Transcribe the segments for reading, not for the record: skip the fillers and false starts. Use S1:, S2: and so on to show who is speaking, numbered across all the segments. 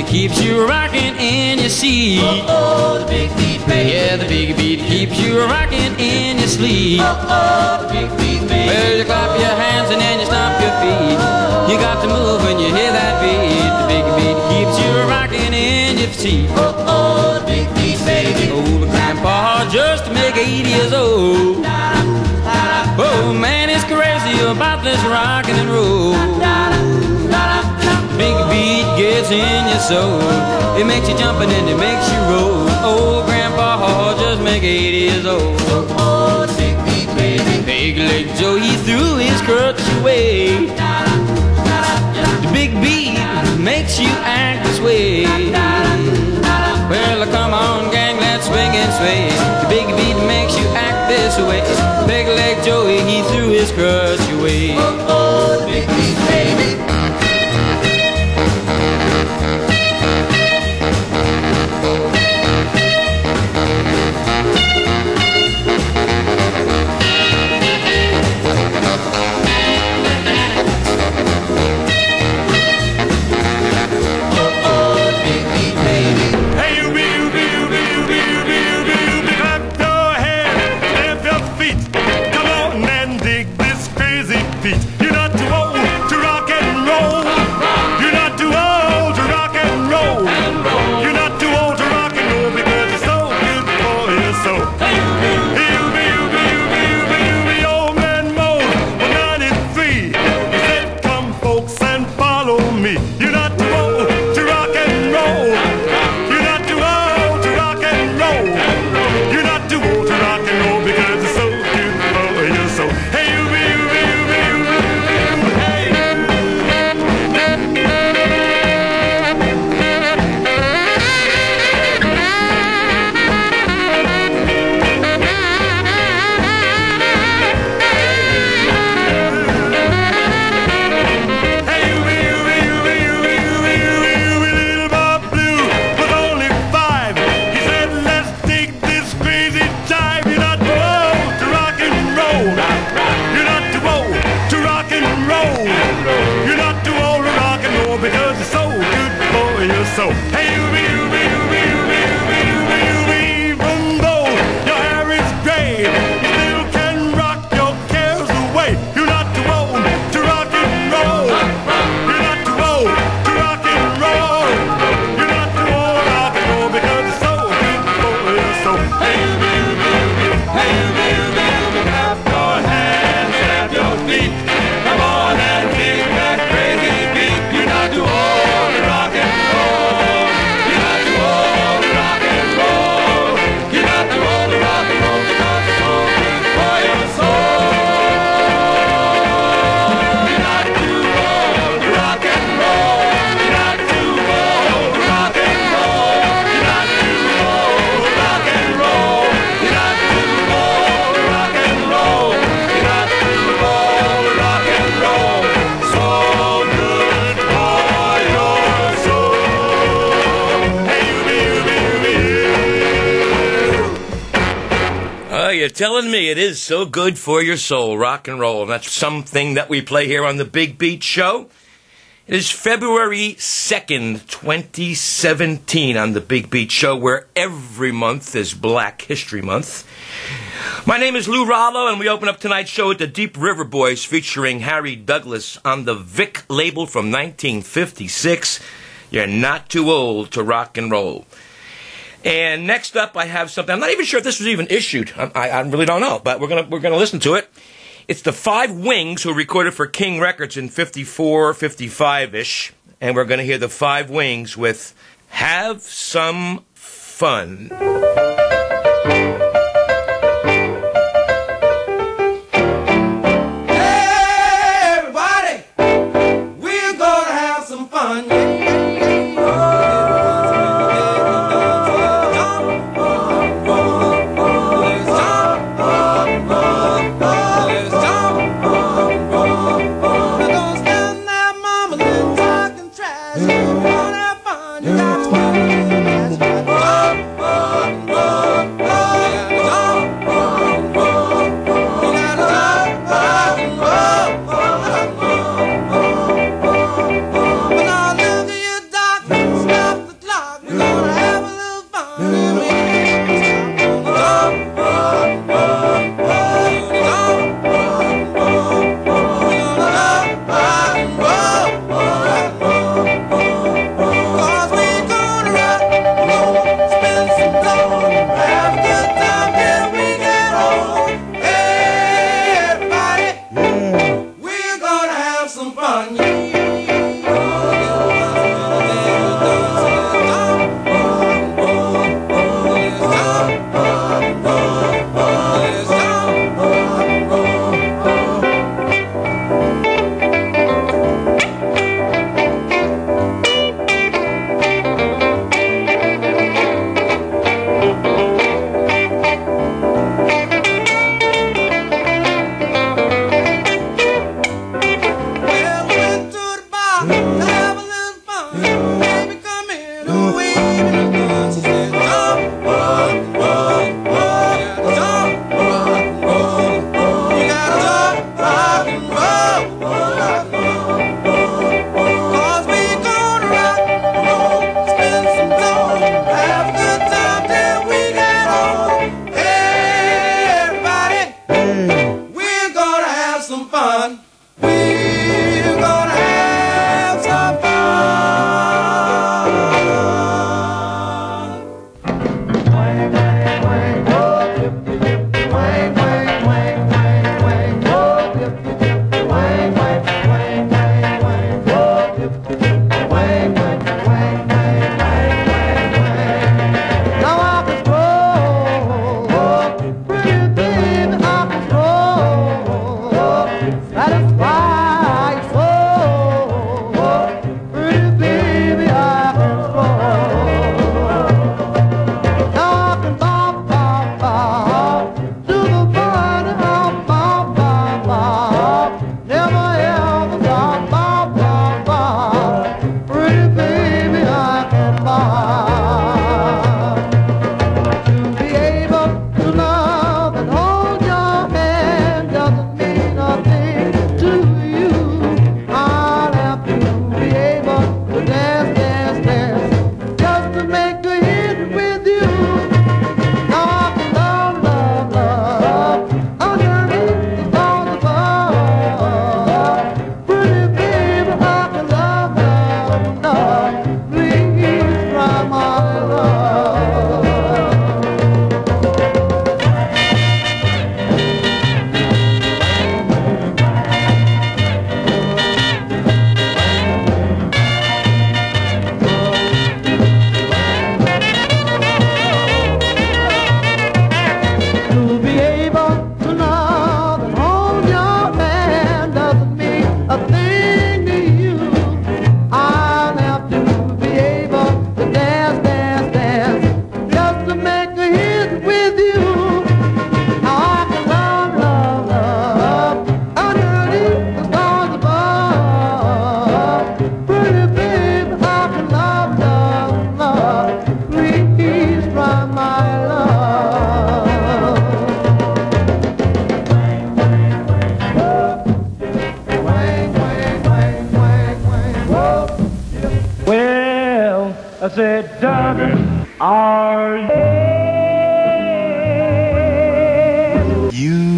S1: keeps you rocking in your seat.
S2: Oh, the big beat, baby.
S1: Yeah, the big beat keeps you rocking in your sleep.
S2: Oh, the big beat, baby.
S1: Well, you clap your hands and then you stomp your feet. You got to move when you hear that beat. The big beat keeps you rocking in your seat.
S2: Oh, the big beat, baby.
S1: Old grandpa just make 80 years old. Oh man, he's crazy about this rockin' and roll. Big beat gets in your soul. It makes you jump and then it makes you roll. Old grandpa just make 80 years old.
S2: Oh, the big beat, baby.
S1: Big Leg Joe, he threw his crutch away. The big beat makes you act this way. Well, come on, gang, let's swing and sway. The big beat makes you act this way. Big Leg Joey, he threw his crutch away.
S2: Oh, the big beat, baby.
S3: You're telling me it is so good for your soul, rock and roll. And that's something that we play here on the Big Beat Show. It is February 2nd, 2017 on the Big Beat Show, where every month is Black History Month. My name is Lou Rallo, and we open up tonight's show with the Deep River Boys featuring Harry Douglas on the Vic label from 1956. You're not too old to rock and roll. And next up, I have something. I'm not even sure if this was even issued. I really don't know, but we're gonna listen to it. It's the Five Wings, who recorded for King Records in 54, 55-ish. And we're going to hear the Five Wings with Have Some Fun.
S2: Hey, everybody, we're going to have some fun. Rock, rock, rock. fun. We're gonna have some fun. Wang, wang, wang, oh, dip, dip, dip, wang, wang, wang, wang, wang, oh, dip, dip, dip, wang, wang, wang, wang, wang, oh, dip, dip, dip, wang, wang, wang, wang, wang, wang, wang. Now I can stroll, pretty baby, I can stroll, satisfy your soul, pretty baby, I can stroll. Now I can bop, bop, bop, to the body, bop, bop, bop, bop, never ever stop, bop, bop, bop, pretty baby, I can bop. To be able to love and hold your hand doesn't mean a thing to you. I'll have to be able to dance, dance, dance, just to make a hit with you. Now I can love, love, love, underneath the stars above. Pretty baby, I can love, love, love, please try my love. To be able to love and hold your hand doesn't mean a thing to you. I'll have to be able to dance, dance, dance, just to make a hit with you. Now I can love, love, love, underneath the stars above. Pretty baby, I can love, love, love, please try my love. Wang, wang, wang, wang, wang, whoa. Well, I said, darling, are you?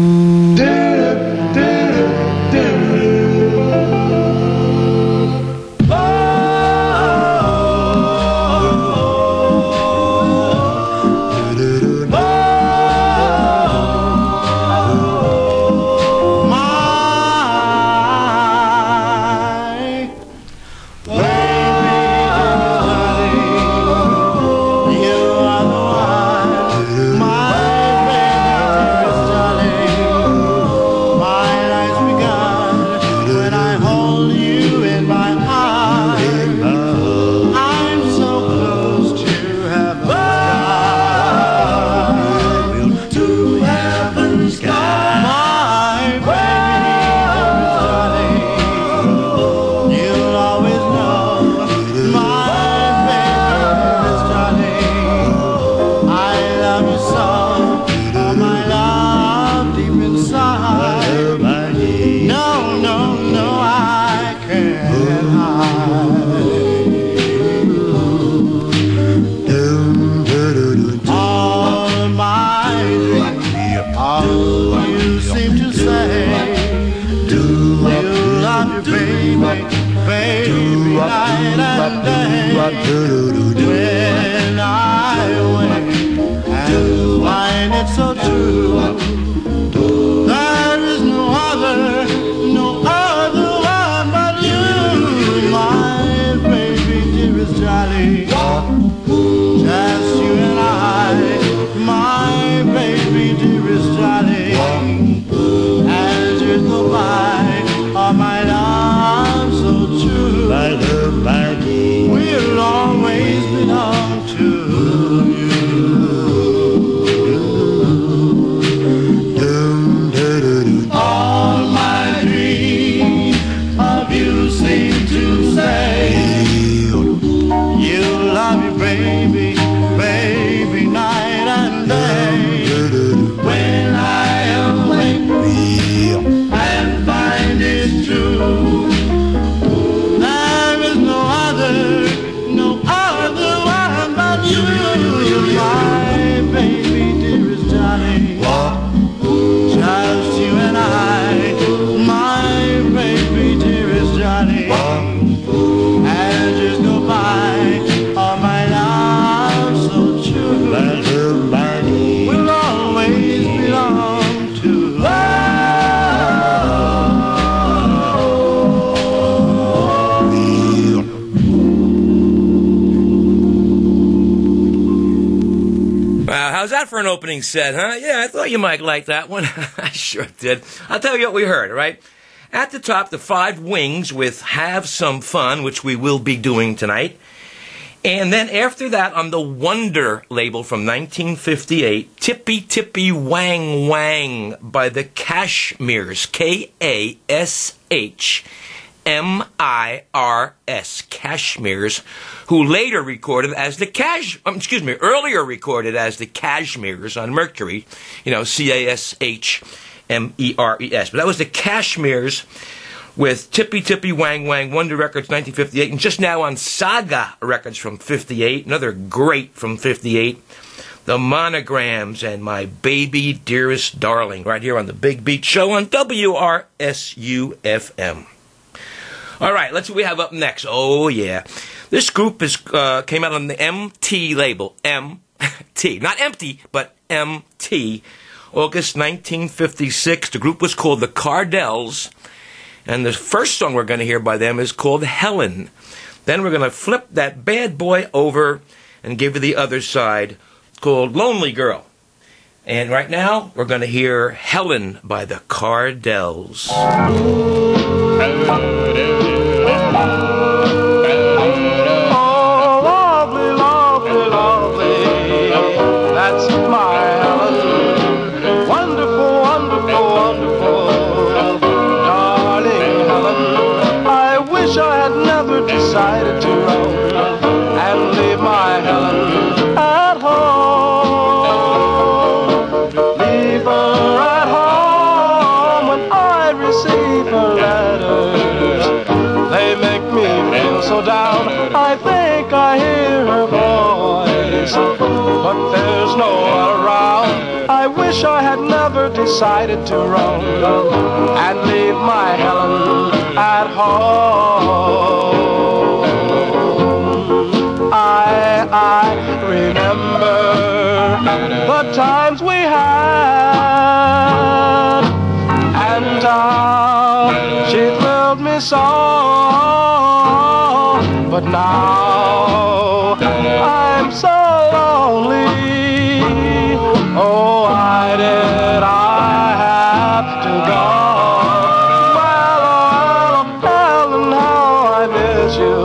S2: When I wake and find it so true, there is no other one but you, my baby, dearest Charlie. Just you and I, my baby, dearest Charlie. As years go by, all my love so true. My love, my dear, will always belong to you. All my dreams of you seem to say you love me, baby, baby, night and day. When I awake and find it true, there is
S3: that for an opening set, huh? Yeah, I thought you might like that one. I sure did. I'll tell you what we heard, all right? At the top, the Five Wings with Have Some Fun, which we will be doing tonight. And then after that, on the Wonder label from 1958, Tippy Tippy Wang Wang by the Kashmirs, Kashmirs, Kashmirs, who later recorded as the earlier recorded as the Kashmirs on Mercury, Kashmers. But that was the Kashmirs with Tippy Tippy Wang Wang, Wonder Records, 1958, and just now on Saga Records from 58, another great from 58, The Monograms and My Baby Dearest Darling, right here on the Big Beat Show on WRSU-FM. All right, let's see what we have up next. Oh, yeah. This group came out on the MT label. MT. Not empty, but MT. August 1956. The group was called the Cardells. And the first song we're going to hear by them is called Helen. Then we're going to flip that bad boy over and give you the other side. It's called Lonely Girl. And right now, we're going to hear Helen by the Cardells.
S2: Decided to roam and leave my Helen at home. Leave her at home when I receive her letters. They make me feel so down, I think I hear her voice, but there's no one around. I wish I had never decided to roam and leave my Helen at home. I remember the times we had, and how she thrilled me so. But now I'm so lonely. Oh, why did I have to go? Well, oh, Helen, how I miss you.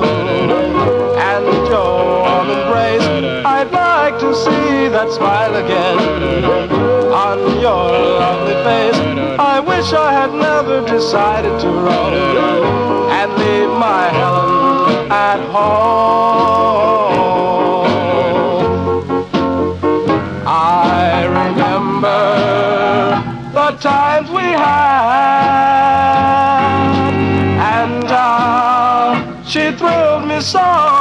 S2: I'd like to see that smile again on your lovely face. I wish I had never decided to roam and leave my Helen at home. I remember the times we had, and how she thrilled me so.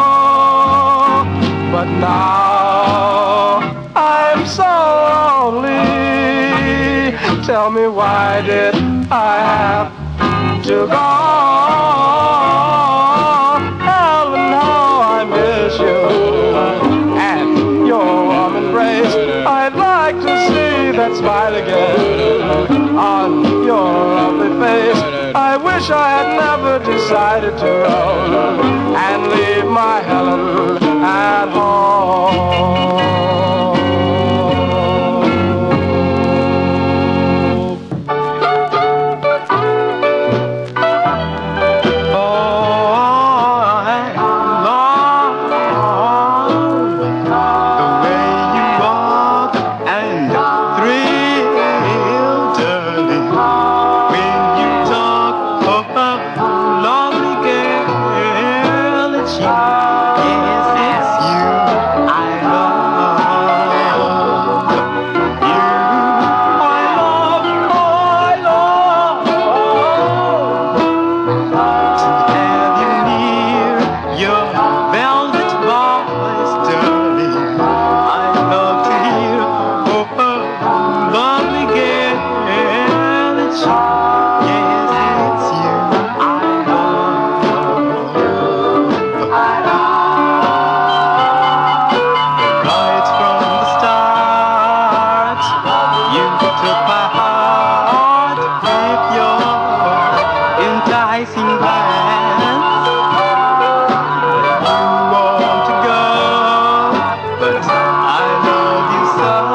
S2: But now I'm so lonely. Tell me, why did I have to go? Helen, how I miss you and your warm embrace. I'd like to see that smile again on your lovely face. I wish I had never decided to roam and leave my Helen at home. So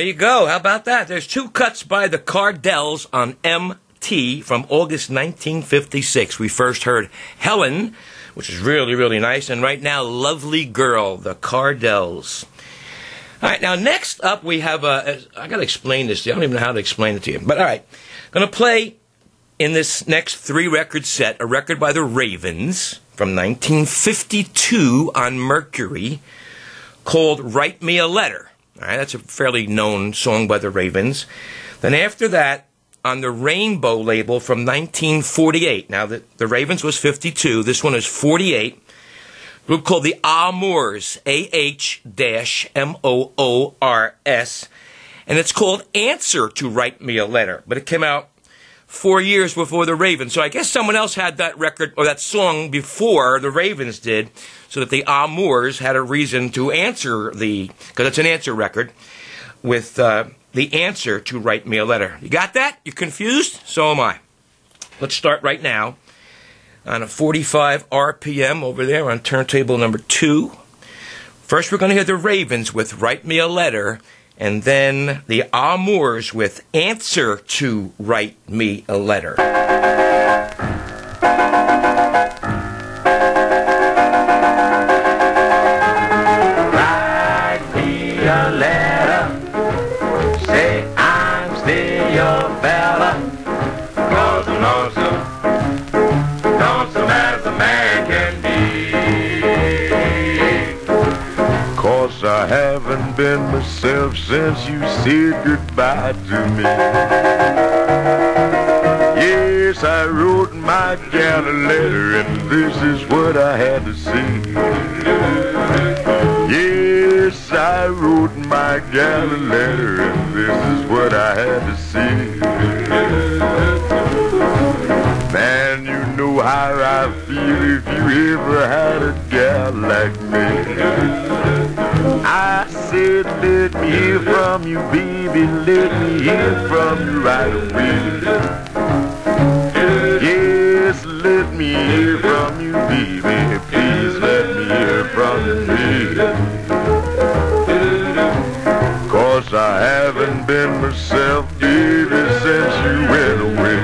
S3: you go. How about that? There's two cuts by the Cardells on MT from August 1956. We first heard Helen, which is really, really nice, and right now, Lovely Girl, the Cardells. All right, now next up we have I got to explain this to you. I don't even know how to explain it to you. But all right, I'm going to play in this next three-record set a record by the Ravens from 1952 on Mercury called Write Me a Letter. All right, that's a fairly known song by the Ravens. Then after that, on the Rainbow label from 1948. Now, the Ravens was 52. This one is 48. A group called the Amours, A-H-M-O-O-R-S. And it's called Answer to Write Me a Letter. But it came out 4 years before the Ravens. So I guess someone else had that record, or that song, before the Ravens did, so that the Amours had a reason to answer because it's an answer record, with the answer to Write Me a Letter. You got that? You confused? So am I. Let's start right now on a 45 RPM over there on turntable number 2. First, we're going to hear the Ravens with Write Me a Letter, and then the Amours with Answer to Write Me a Letter.
S4: Write me a letter, say I'm still your fella, 'cause I'm lonesome as a man can be. 'Cause I haven't been myself since you said goodbye to me. Yes, I wrote my gal a letter, and this is what I had to say. Yes, I wrote my gal a letter, and this is what I had to say. Man, you know how I feel if you ever had a gal like me. I said, let me hear from you, baby, let me hear from you right away. Yes, let me hear from you, baby, please let me hear from you. 'Cause I haven't been myself, baby, since you went away.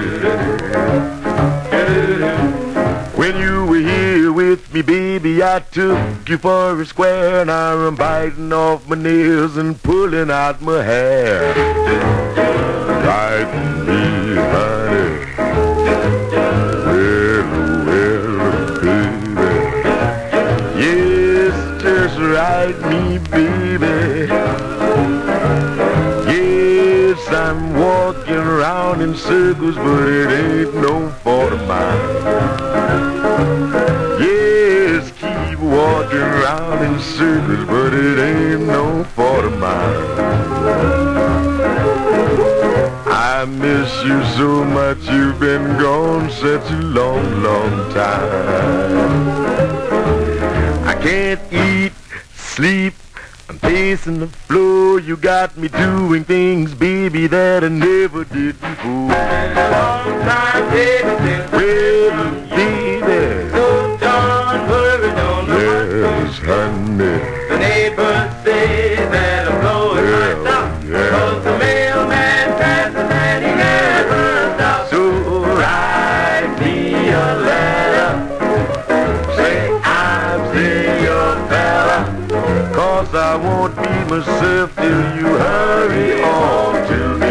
S4: When you were here with me, baby, I took you for a square. Now I'm biting off my nails and pulling out my hair. Write me, honey, well, baby. Yes, just write me, baby. Yes, I'm walking around in circles, but it ain't no fault of mine. Yes, keep walking around in circles, but it ain't no fault of mine. I miss you so much, you've been gone such a long, long time. I can't eat, sleep, I'm pacing the floor. You got me doing things, baby, that I never did before. Long time, baby. Well, baby. So don't worry, don't yes, honey. The neighbors say that I'm blowing my top. Yeah. 'Cause the mailman passes and he never stops. So write me a letter, say I'm still your fella. 'Cause I won't be myself till you hurry on to me.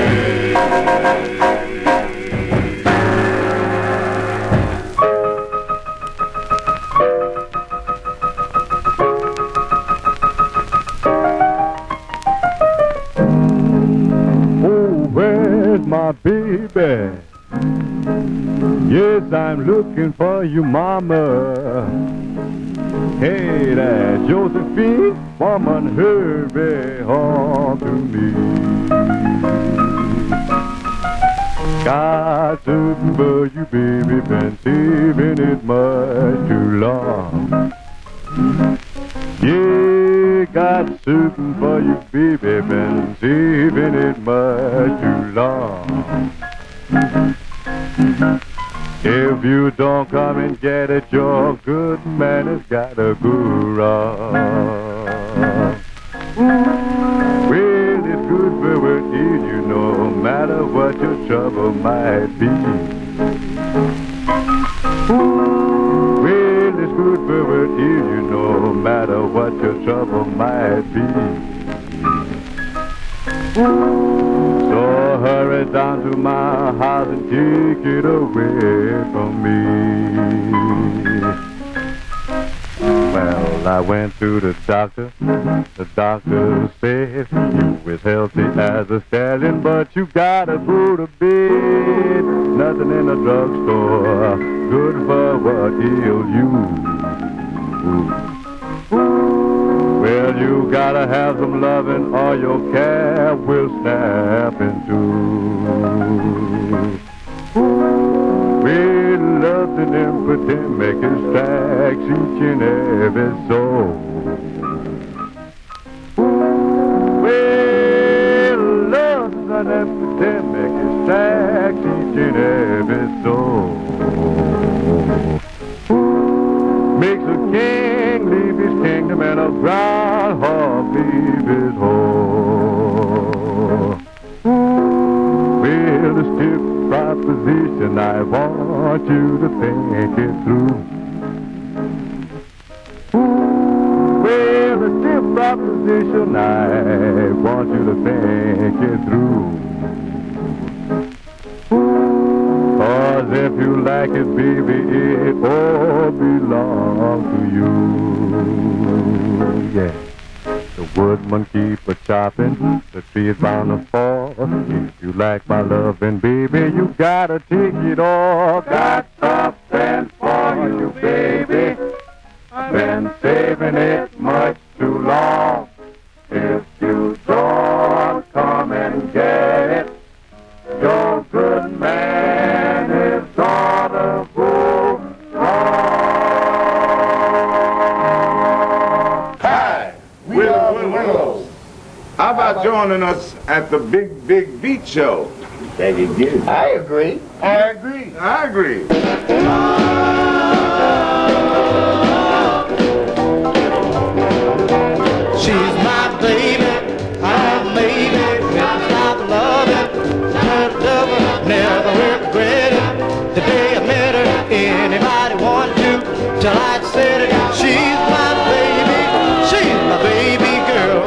S5: Oh, where's my baby? Yes, I'm looking for you, mama. Hey there, Josephine, woman, hurry home to me. Got something for you, baby, been saving it much too long. Yeah, got something for you, baby, been saving it much too long. If you don't come and get it, your good man has gotta go wrong. Well, it's good for matter what your trouble might be. Ooh, well, it's good for what you know, no matter what your trouble might be. Ooh, so hurry down to my house and take it away from me. Well, I went to the doctor. The doctor said you was healthy as a stallion, but you gotta go to bed. Nothing in the drugstore good for what ails you. Well, you gotta have some loving or your cab will snap in two. Well, love's an epidemic, it strikes each and every soul. Well, love's an epidemic, it strikes each and every soul. Makes a king leave his kingdom and a groundhog leave his hole. Well, a stiff proposition, I want you to think it through. Well, a stiff proposition, I want you to think it through. 'Cause if you like it, baby, it all belongs to you. Yeah. The woodman keep a chopping, the tree's bound to fall. If you like my loving, baby, you gotta take it all. Got something for you, baby. I've been saving it much too long. If you don't come and get it, your good man is gonna go wrong.
S6: Hi, we're the Willows. How about joining us at the Big Beat Show?
S7: That is good. I agree.
S6: I agree. I agree.
S2: She's my baby, I'm maybe without loving. Never regret it. The day I met her, anybody want to till I said it. She's my baby girl.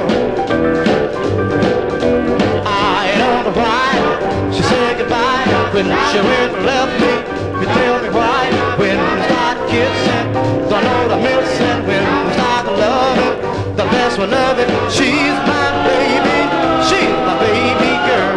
S2: I don't know why she said goodbye when she went and left me. You tell me why when we start kissing, don't know what I'm missing when we start loving. The best one of it, she's my baby girl.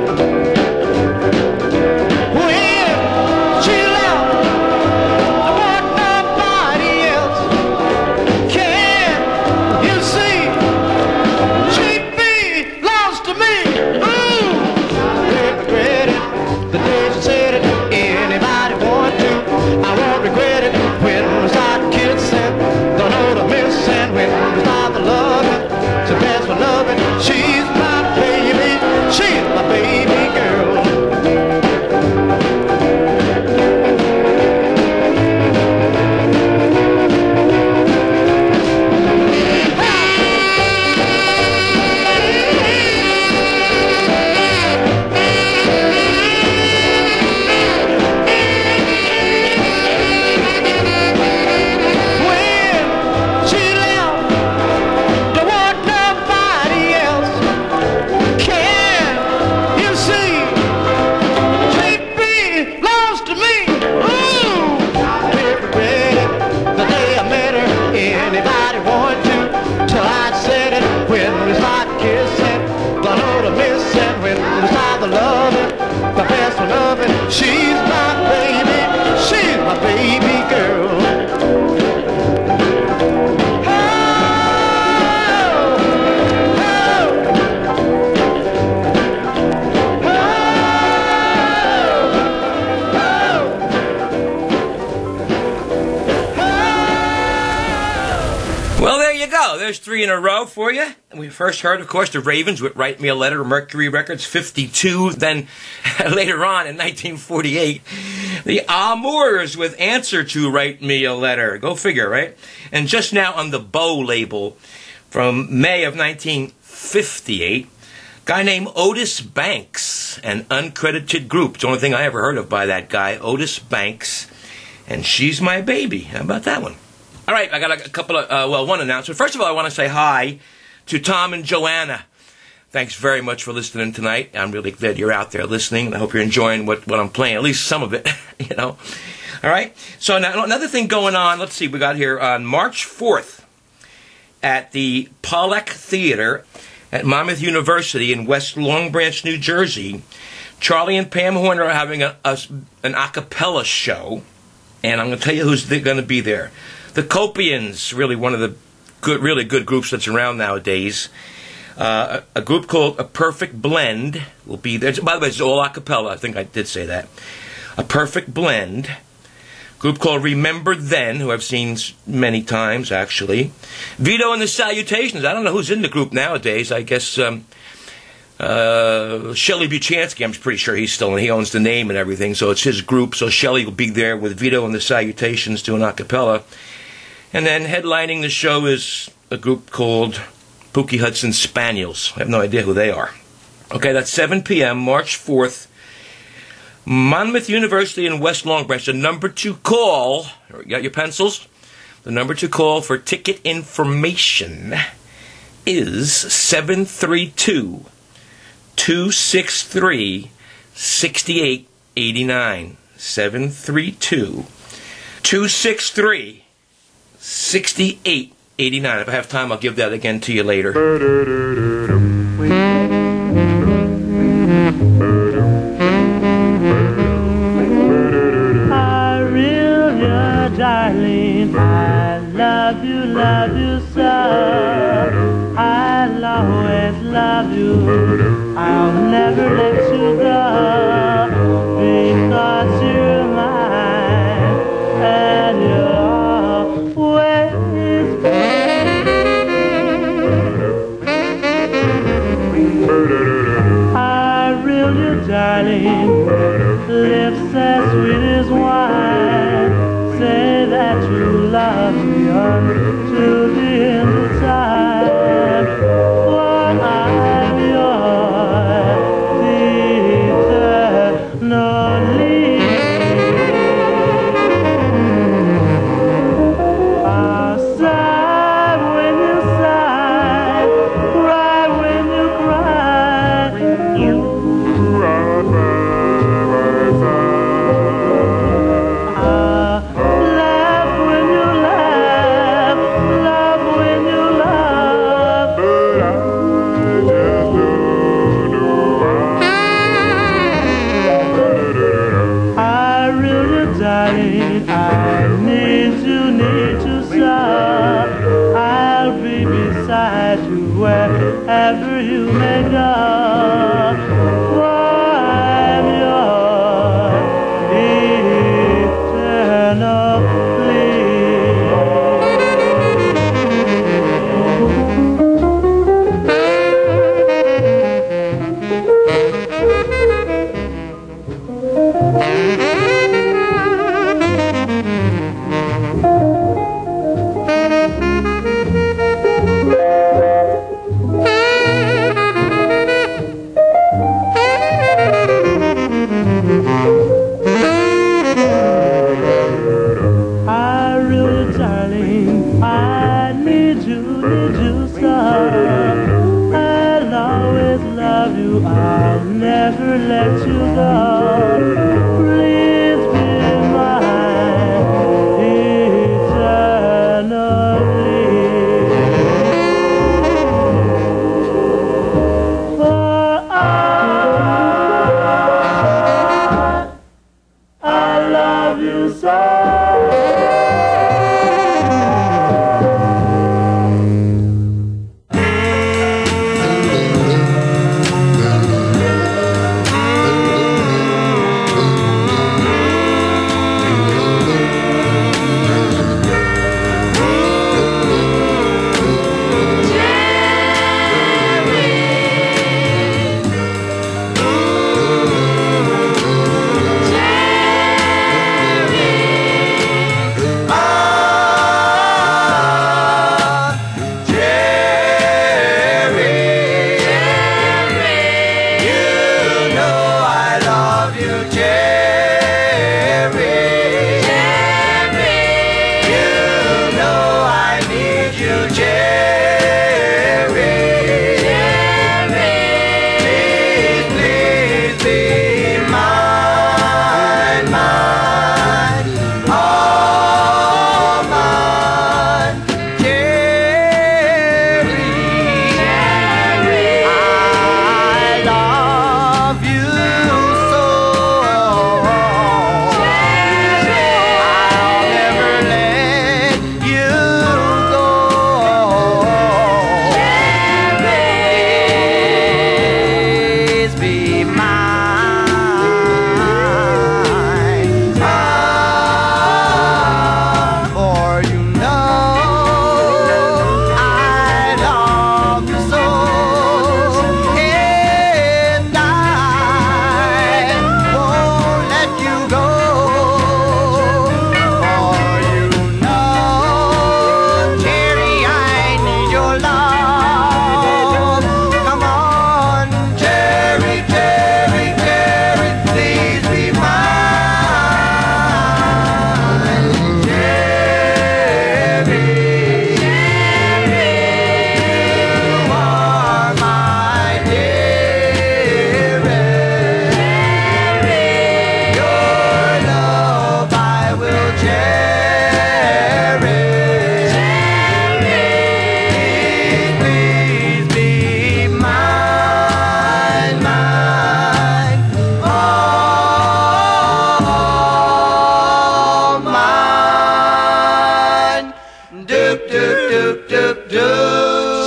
S2: When she left, there wasn't nobody else. Can you see? She belongs to me. Ooh, regret it the day she said it. Anybody want to? I won't regret it when we start kissing. Don't know what I'm missing when we start the loving. The best one of it. She's my baby girl. When she left, there wasn't nobody else. Can you see? She belongs to me. Ooh, regret it the day I met her. Anybody want to till I said it when we start kissing. Don't know what I'm missing when we start the loving. The best one of it. She's my baby girl.
S3: Well, there you go. There's three in a row for you. And we first heard, of course, the Ravens with Write Me a Letter, Mercury Records, 52. Then later on in 1948, the Amours with Answer to Write Me a Letter. Go figure, right? And just now on the Bow label from May of 1958, Guy named Otis Banks, an uncredited group. It's the only thing I ever heard of by that guy, Otis Banks. And She's My Baby. How about that one? All right, I got a couple of, one announcement. First of all, I want to say hi to Tom and Joanna. Thanks very much for listening tonight. I'm really glad you're out there listening. I hope you're enjoying what I'm playing, at least some of it, you know. All right? So now, another thing going on, let's see, we got here on March 4th at the Pollack Theater at Monmouth University in West Long Branch, New Jersey. Charlie and Pam Horner are having an a cappella show, and I'm going to tell you who's going to be there. The Copians, really one of the really good groups that's around nowadays. A group called A Perfect Blend will be there. By the way, it's all a cappella. I think I did say that. A Perfect Blend. Group called Remember Then, who I've seen many times, actually. Vito and the Salutations. I don't know who's in the group nowadays. I guess Shelly Buchansky, I'm pretty sure he's still in. He owns the name and everything, so it's his group. So Shelly will be there with Vito and the Salutations doing a cappella. And then headlining the show is a group called Pookie Hudson Spaniels. I have no idea who they are. Okay, that's 7 p.m., March 4th. Monmouth University in West Long Branch. The number to call, you got your pencils? The number to call for ticket information is 732-263-6889. 732-263-6889. 6889. If I have time, I'll give that again to you later.
S2: I really, darling, I love you so. I'll always love you. I'll never let you go because you're mine and you're darling, lips as sweet as wine. Say that you love me until the end of time. For I'm yours eternally. I'll sigh when you sigh, cry when you cry. You wherever you may go, for I'm yours eternally. I'll never let you go. Please be mine eternally. For I love you so. For you know I love you so, and I won't let you go. For you know, Jerry, I need your love. Come on, Jerry, Jerry, Jerry, please be mine. Jerry, you are my dearest. Your love I will cherish. Please be mine, mine, all mine. Doop, doop, doop, doop, doop.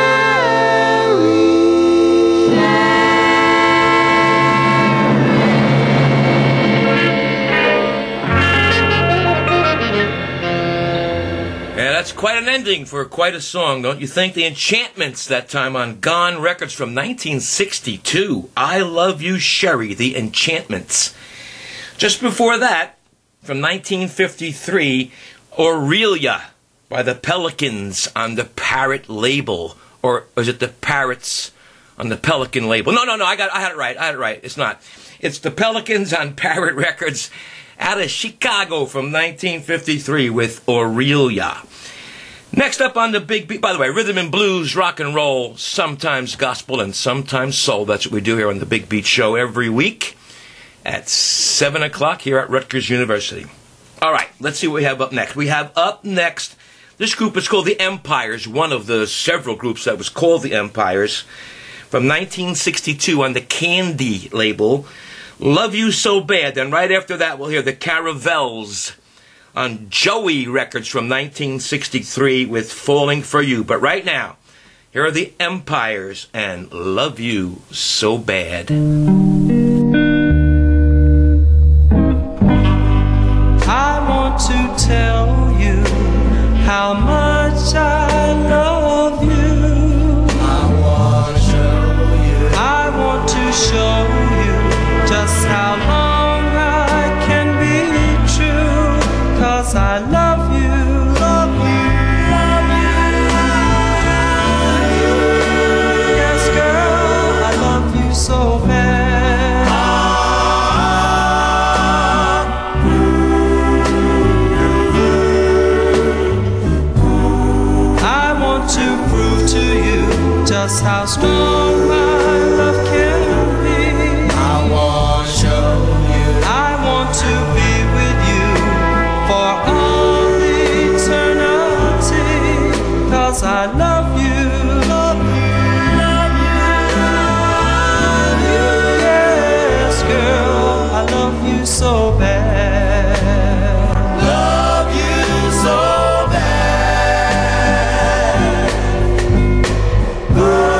S3: Yeah, that's quite an ending for quite a song, don't you think? The Enchantments, that time on Gone Records from 1962. I Love You, Sherry, The Enchantments. Just before that, from 1953, Aurelia by the Pelicans on the Parrot label. Or is it the Parrots on the Pelican label? No, I had it right. It's not. It's the Pelicans on Parrot Records out of Chicago from 1953 with Aurelia. Next up on the Big Beat, by the way, rhythm and blues, rock and roll, sometimes gospel and sometimes soul. That's what we do here on the Big Beat Show every week at 7 o'clock here at Rutgers University. All right, let's see what we have up next. We have up next, this group is called the Empires, one of the several groups that was called the Empires, from 1962 on the Candy label. Love You So Bad. Then right after that, we'll hear the Caravels on Joey Records from 1963 with Falling For You. But right now, here are the Empires and Love You So Bad.
S8: I want to tell you how much I love you. I want to show you just how long I can be true. 'Cause I love you, love you, love you. Yes, girl, I love you so bad. I want to prove to you just how strong my love can be. I want to show you. I want to be with you for all eternity. 'Cause I love you, love you, love you, love you. Yes, girl, I love you so bad. Love you so bad. Ooh.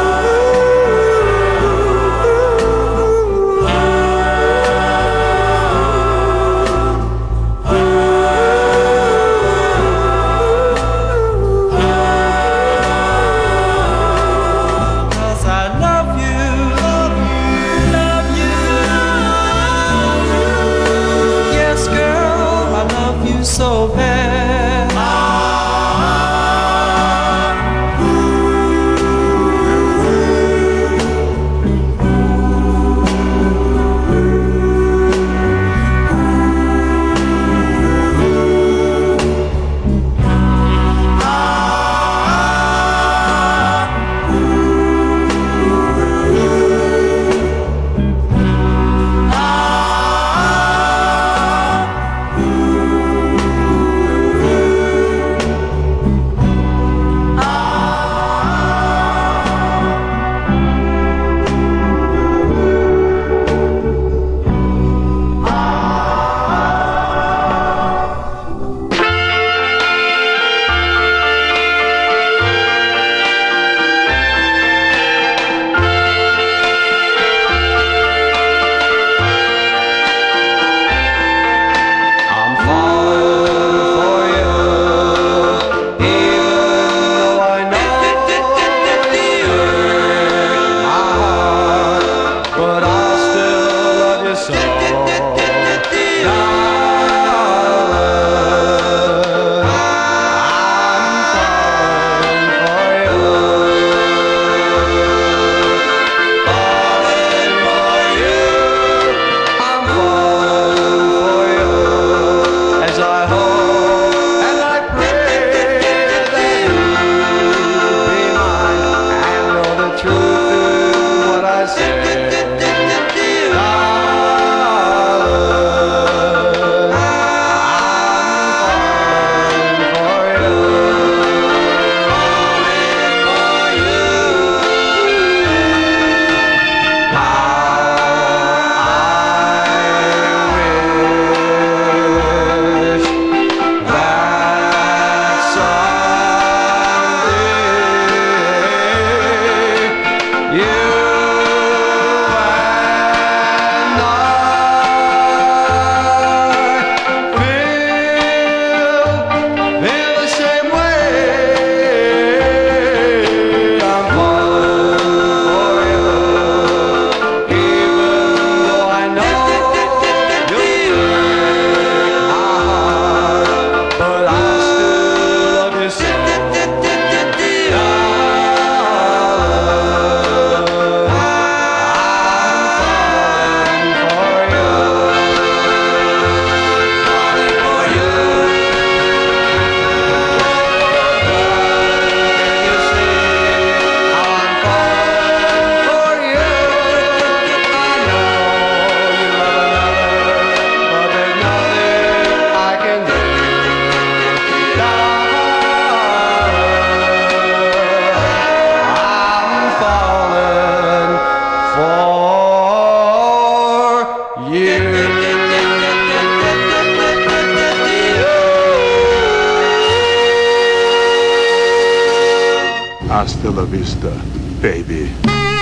S9: la vista, baby.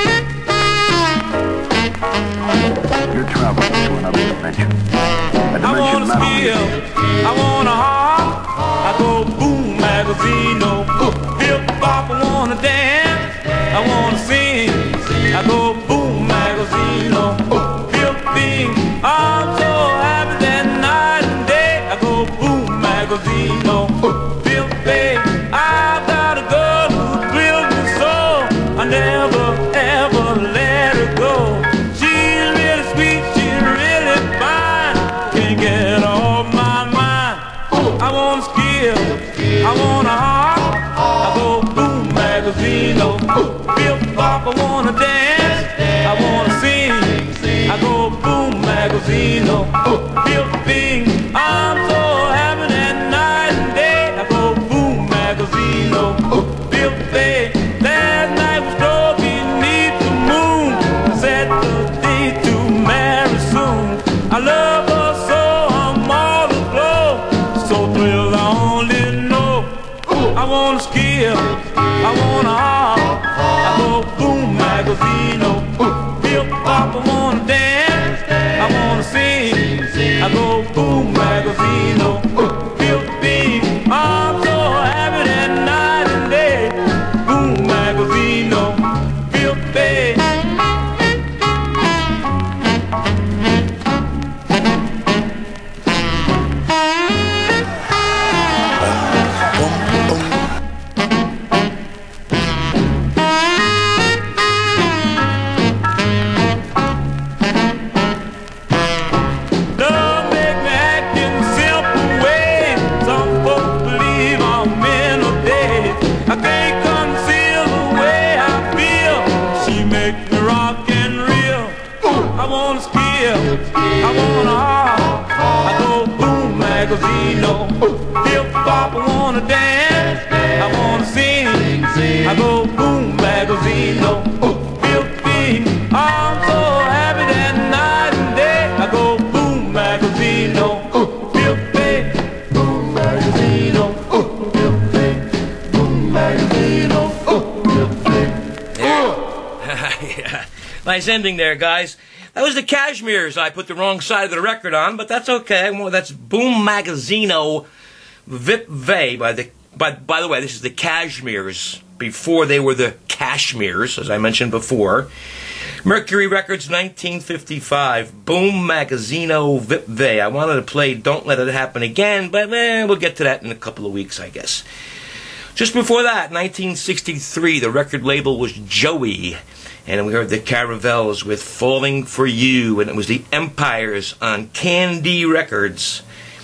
S10: You're traveling to another dimension. A dimension
S8: I wanna skill, I wanna hop, I go boom magazino, hip hop, I wanna dance, I wanna sing, I go boom magazino, hip thing, I'm so happy that night and day, I go boom magazino, hip thing, I've got a girl who thrills me so, I never ever let her go. She's really sweet, she's really fine, can't get off my mind. I wanna skill, I wanna hop, I go boom magazino, hip hop, I wanna dance, I wanna sing, I go boom magazino, hip thing, I'm so happy that night and day, I go boom magazino, hip thing. Last night we strolled beneath the moon, set the date to marry soon. I love her so, I'm all aglow, so thrilled I only know. I wanna skill, I wanna hop, I go boom magazino, hip hop, I wanna dance, I wanna sing, I go boom magazino, hip beat, I'm so happy that night and day, boom magazino, hip beat. Love make me act in simple ways. Some folks believe I'm in a daze. I can't conceal the way I feel. She makes me rock and reel. I wanna skill, I wanna hop, I go boom magazino, hip hop, I wanna dance, I wanna sing, I go boom magazino, hip beat, I'm so happy that night and day, I go boom magazino, hip beat, boom magazino, hip beat, boom magazino, hip beat.
S3: Yeah. Nice ending there, guys. That was the Cashmeres. I put the wrong side of the record on, but that's okay. Well, that's Boom Magazino Vip Vey by the way, this is the Cashmeres before they were the Cashmeres, as I mentioned before. Mercury Records, 1955. Boom Magazino Vip Vey. I wanted to play Don't Let It Happen Again, but we'll get to that in a couple of weeks, I guess. Just before that, 1963, the record label was Joey. And we heard the Caravels with Falling for You, and it was the Empires on Candy Records,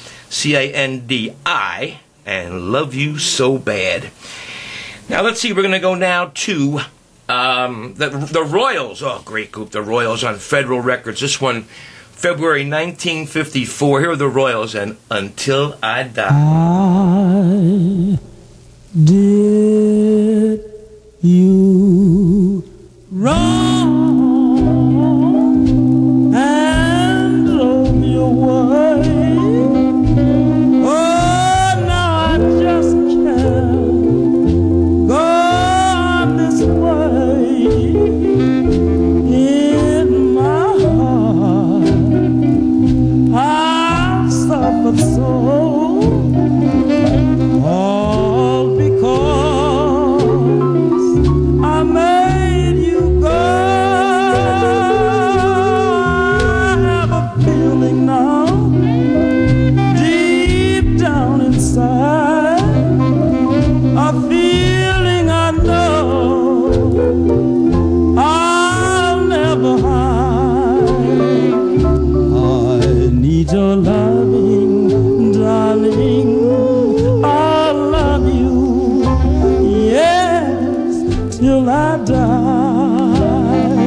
S3: Candi, and Love You So Bad. Now let's see, we're going to go now to the Royals. Oh, great group, the Royals on Federal Records. This one, February 1954. Here are the Royals and Until I Die.
S11: I did you wrong and love your way. Oh, now I just can't go on this way. In my heart I've suffered so, all because I made you go. I have a feeling now, deep down inside, a feeling I know I'll never hide. I need your loving, darling. I'll love you, yes, till I die.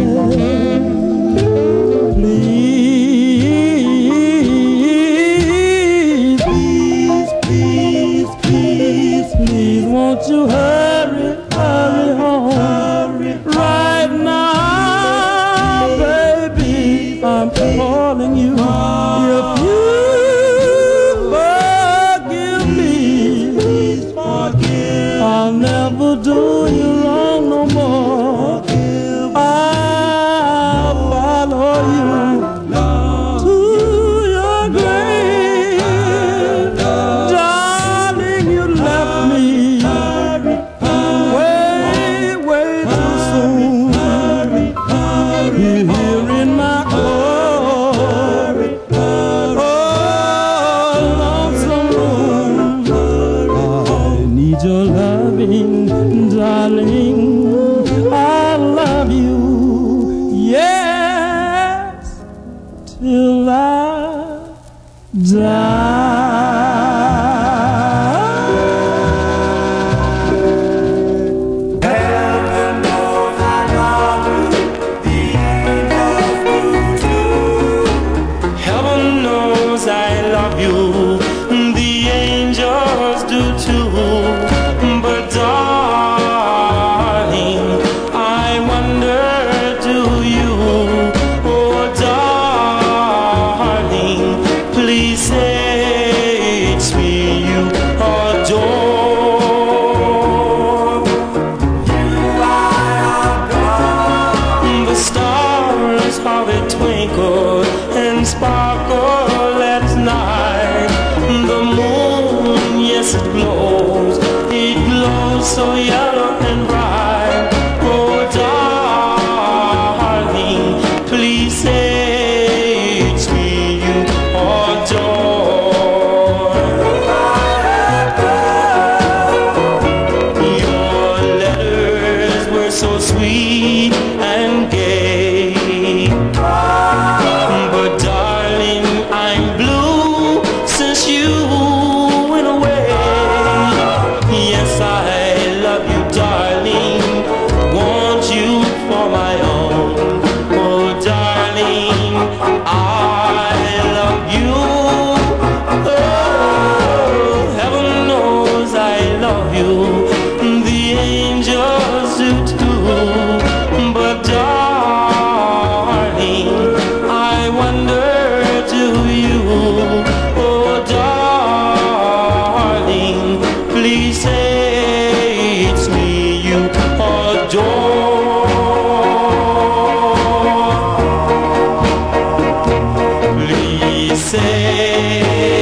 S11: Please, please, please, please, please, won't you hurry, hurry home right now, baby, I'm calling you. If you forgive me, I'll never do you wrong no till I die. Heaven knows I love you, the angels do too. Heaven knows I love you, the angels do too. But darling, I wonder, do you? Oh, darling, please say it's me you adore. You I adore. The stars, how they twinkle and sparkle at night. The moon, yes, it glows. It glows so yellow and bright. Oh, darling, please say it's me you adore. Your letters were so sweet and gay, but darling, I'm blue since you went away. Yes, I love you, darling, want you for my own. Oh, darling, I love you. Oh, heaven knows I love you, the angels do too. But darling, I wonder, do you? Oh, darling, please say it's me you adore. Please say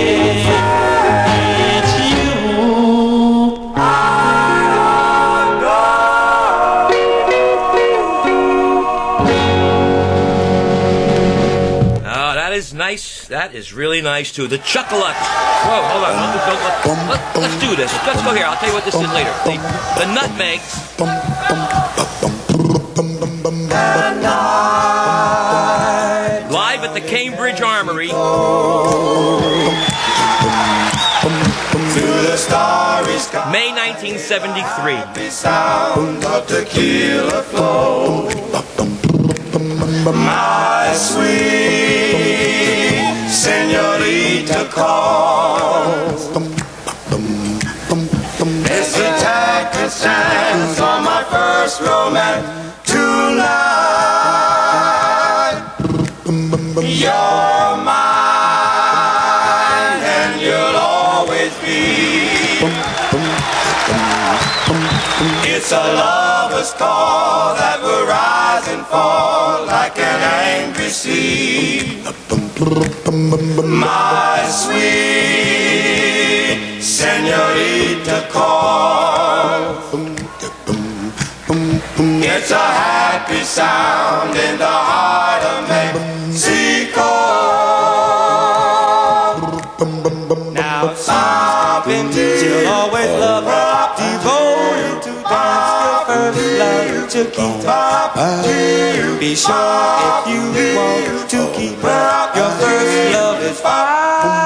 S11: it's you I adore.
S3: Oh, that is nice. That is really nice, too. The Chuckalucks. Whoa, hold on. Let's do this. Let's go here. I'll tell you what this is later. The Nutmegs. Live at the Cambridge Armory. May 1973.
S8: Sound of tequila flow. My sweet señorita calls. It's the tackled sands on my first romance tonight. You're mine and you'll always be. It's a lover's call that will rise and fall like an angry sea. My sweet señorita calls. It's a happy sound in the heart of Mexico. Now something you'll always love her, devoted to dance your first love to keep up. Be sure if you want to keep up, your first love is fine.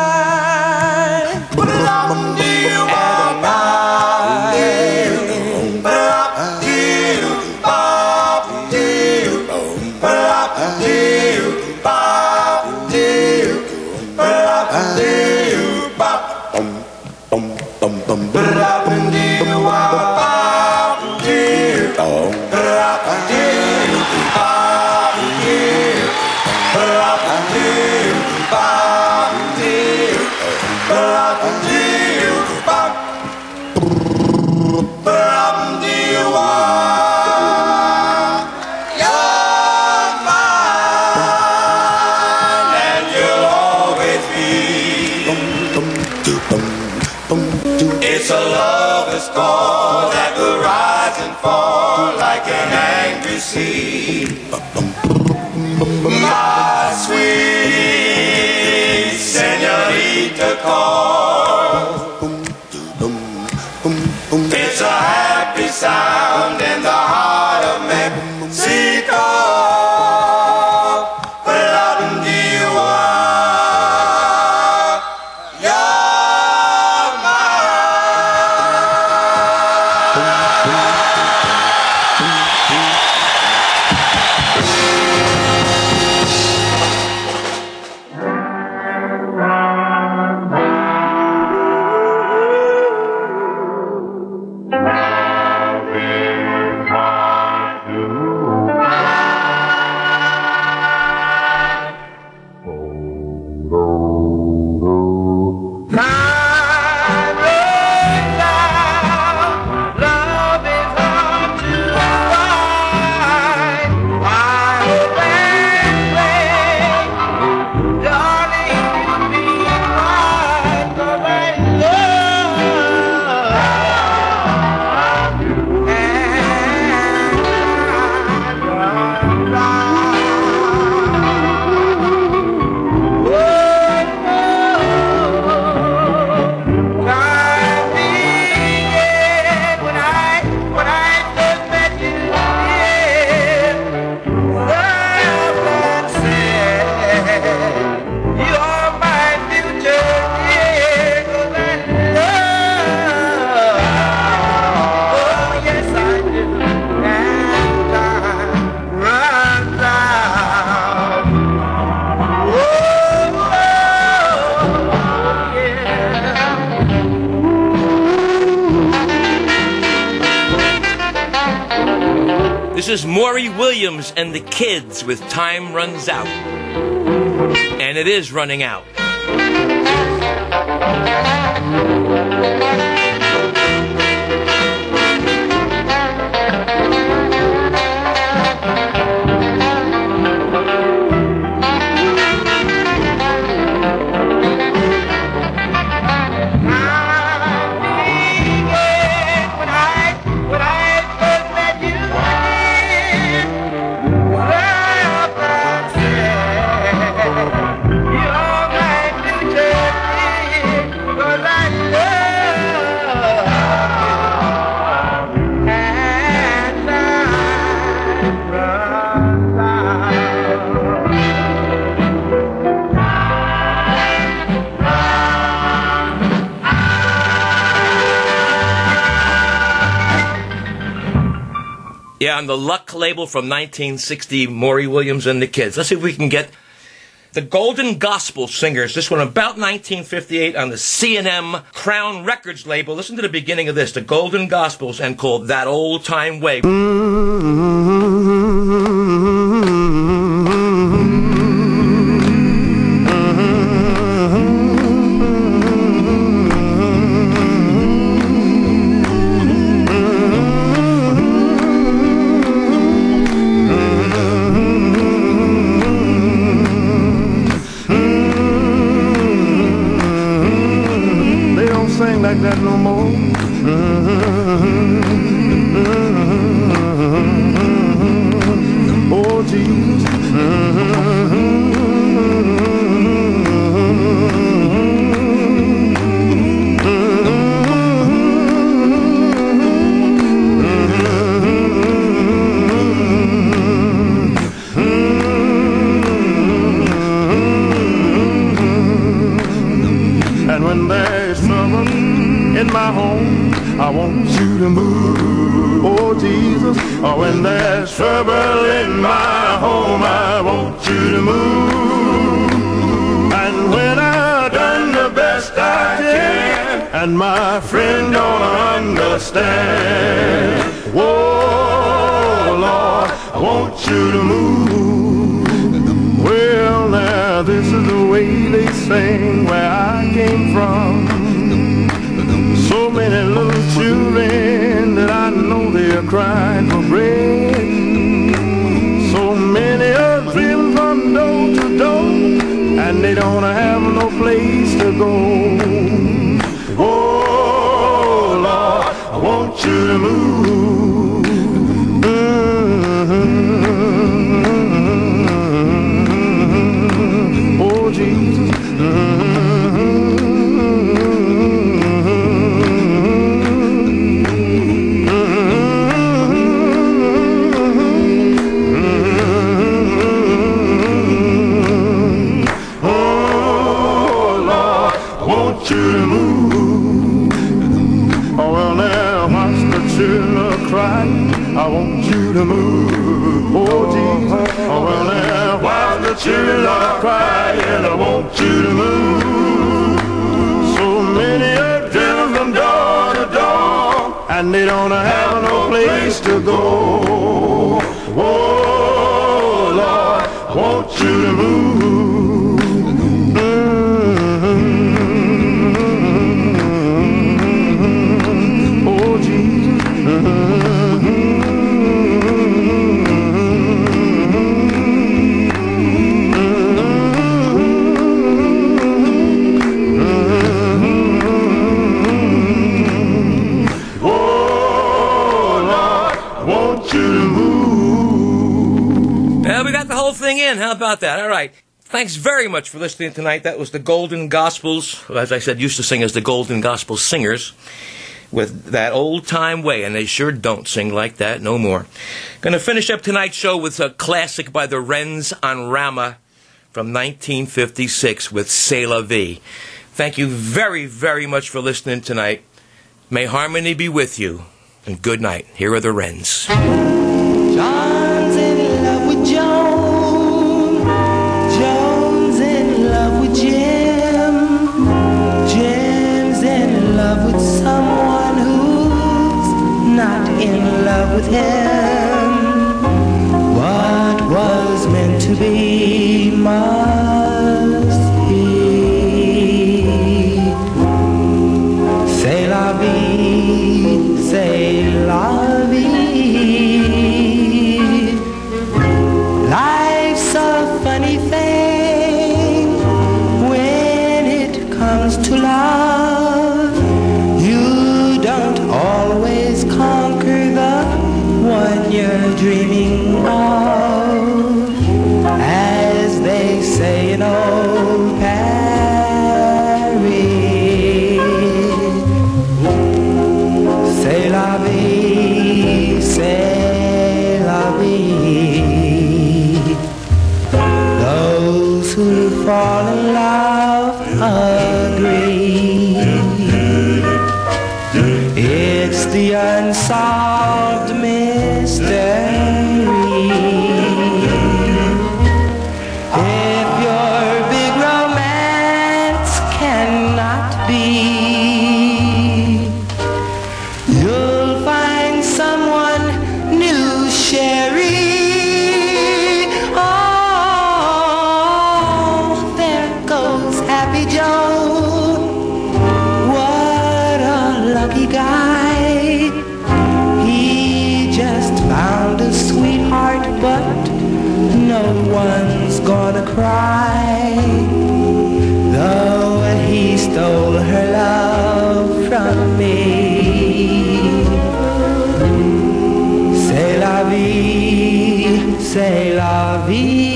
S8: It's a lover's call that will rise and fall like an angry sea. My sweet señorita calls. It's a happy sound in the heart of Mexico. But I don't
S3: This is Maury Williams and the Kids with Time Runs Out. And it is running out. Yeah, on the Luck label from 1960, Maury Williams and the Kids. Let's see if we can get the Golden Gospel Singers. This one about 1958 on the C&M Crown Records label. Listen to the beginning of this, the Golden Gospels, and called That Old Time Way.
S5: Like that no more. Oh Jesus. And when there's trouble in my home, I want you to move, oh Jesus. Oh, when there's trouble in my home, I want you to move. And when I've done the best I can, and my friend don't understand, oh Lord, I want you to move. Well, now this is the way they sing where I came from. So many little children that I know they're crying for bread. So many are driven from door to door, and they don't have no place to go. Oh Lord, I want you to move. Oh Jesus. You to move. Oh well, now watch the children cry. I want you to move. Oh Jesus. Oh well, now watch the children cry, and I want you to move. So many are driven from door to door, and they don't have no place to go. Oh Lord, I want you to move.
S3: How about that? All right. Thanks very much for listening tonight. That was the Golden Gospels, who, as I said, used to sing as the Golden Gospel Singers, with That Old Time Way, and they sure don't sing like that no more. Going to finish up tonight's show with a classic by the Wrens on Rama from 1956 with C'est la Vie. Thank you very, very much for listening tonight. May harmony be with you, and good night. Here are the Wrens.
S8: John's in love with Joan. Joan's in love with Jim. Jim's in love with someone who's not in love with him. who fall in love agree. It's the unsolved mystery. If your big romance cannot be, you'll find someone new, Sherry. Oh, there goes Happy Joe. What a lucky guy. He just found a sweetheart, but no one's gonna cry, though he stole her love from me. C'est la vie, c'est la vie.